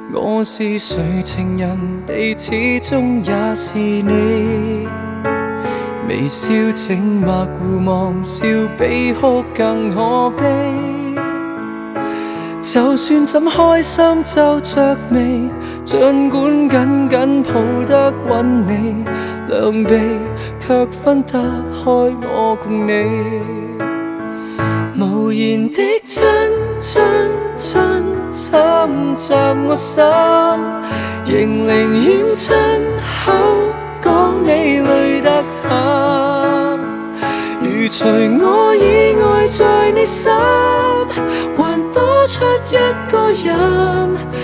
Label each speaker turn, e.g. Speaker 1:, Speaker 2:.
Speaker 1: 我是谁情人，你始终也是你。微笑靜默互望，笑比哭更可悲。就算怎開心皺着眉，儘管緊緊抱得穩你，兩臂卻分得開我共你。無言的親親親侵襲我心，仍寧願親口講你累得很。如除我以外在你心，還多出一個人。